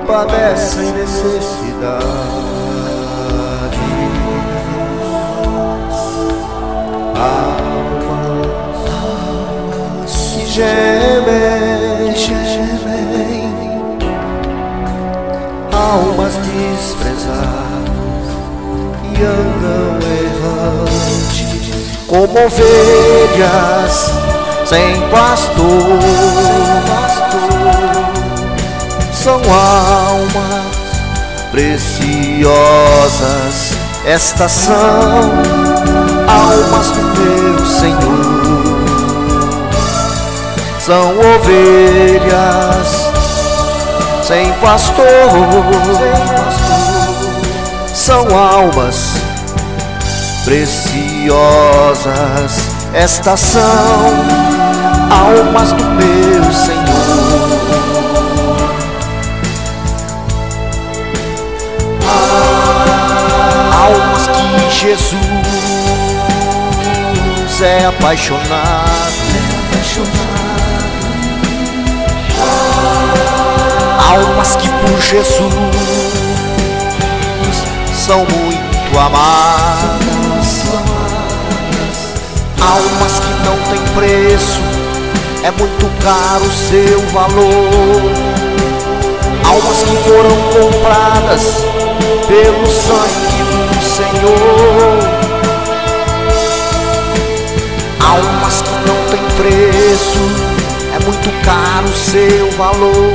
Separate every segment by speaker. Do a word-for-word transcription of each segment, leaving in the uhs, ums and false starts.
Speaker 1: padecem necessidade, almas que gemem, gemem, almas desprezadas e andam errantes como ovelhas sem pastor. São almas preciosas, estas são almas do meu Senhor. São ovelhas sem pastor, são almas preciosas, estas são almas do meu Senhor. Almas que Jesus é apaixonado, almas que por Jesus são muito amadas, almas que não têm preço, é muito caro o seu valor, almas que foram compradas pelo sangue do Senhor, almas que não têm preço, é muito caro o seu valor,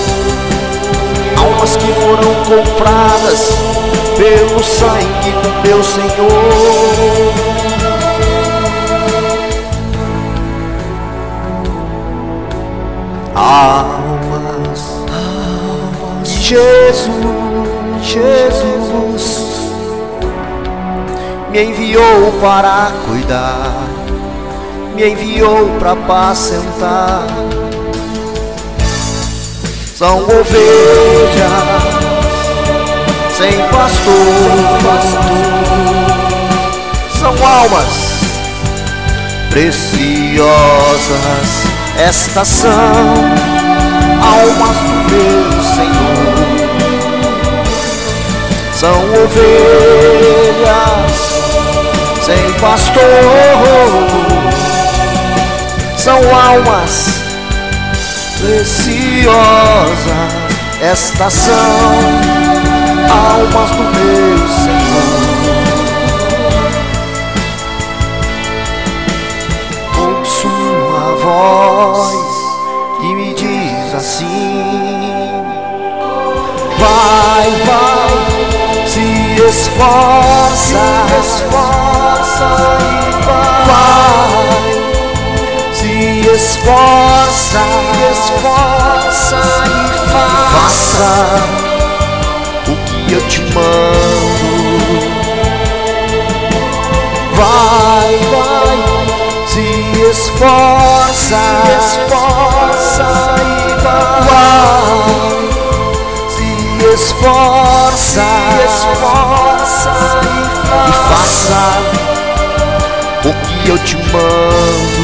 Speaker 1: almas que foram compradas pelo sangue do meu Senhor. Almas, almas que Jesus, Jesus me enviou para cuidar, me enviou para apacentar. São ovelhas sem pastor, são almas preciosas, estas são almas do meu Senhor. São ovelhas sem pastor, são almas preciosas, estas são almas do meu Senhor. Ouço uma voz que me diz assim: vai, vai, se esforça, se esforça e vai, se esforça, se esforça e faça o que eu te mando. Vai, vai, se esforça, se esforça e vai, se esforça, se esforça e faça o que eu te mando.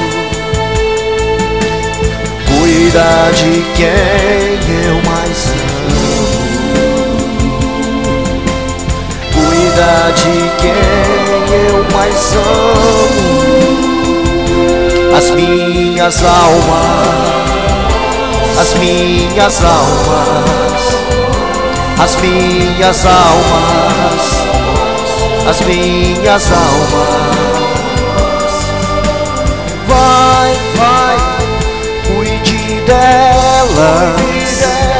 Speaker 1: Cuida de quem eu mais amo, cuida de quem eu mais amo. As minhas almas, as minhas almas, as minhas almas, as minhas almas. Vai, vai, cuide delas,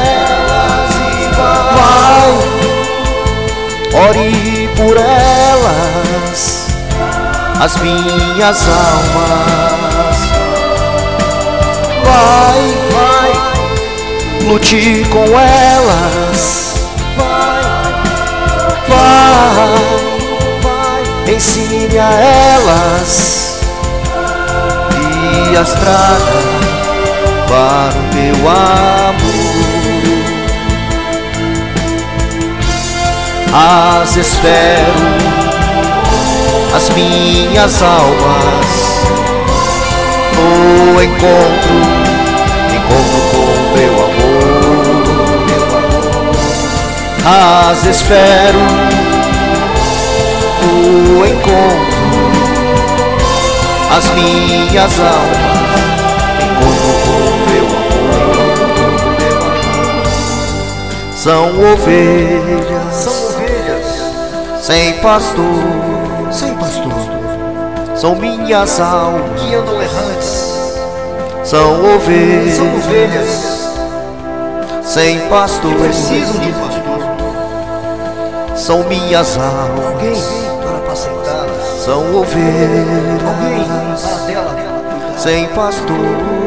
Speaker 1: vai, ore por elas, as minhas almas. Vai, vai, lute com elas, vai, vai, ensine a elas e as traga para o meu amor. As espero, as minhas almas, no encontro, encontro com meu amor, meu amor. as espero no encontro, as minhas almas encontro com meu amor. São ovelhas,
Speaker 2: São ovelhas
Speaker 1: sem pastor,
Speaker 2: sem pastor,
Speaker 1: são minhas almas
Speaker 2: que andam errantes.
Speaker 1: São ovelhas,
Speaker 2: São ovelhas
Speaker 1: sem pastor,
Speaker 2: que precisam de um pastor,
Speaker 1: são minhas almas,
Speaker 2: alguém para apacentá-las,
Speaker 1: são
Speaker 2: alguém
Speaker 1: ovelhas
Speaker 2: para dela cuidar.
Speaker 1: sem pastor,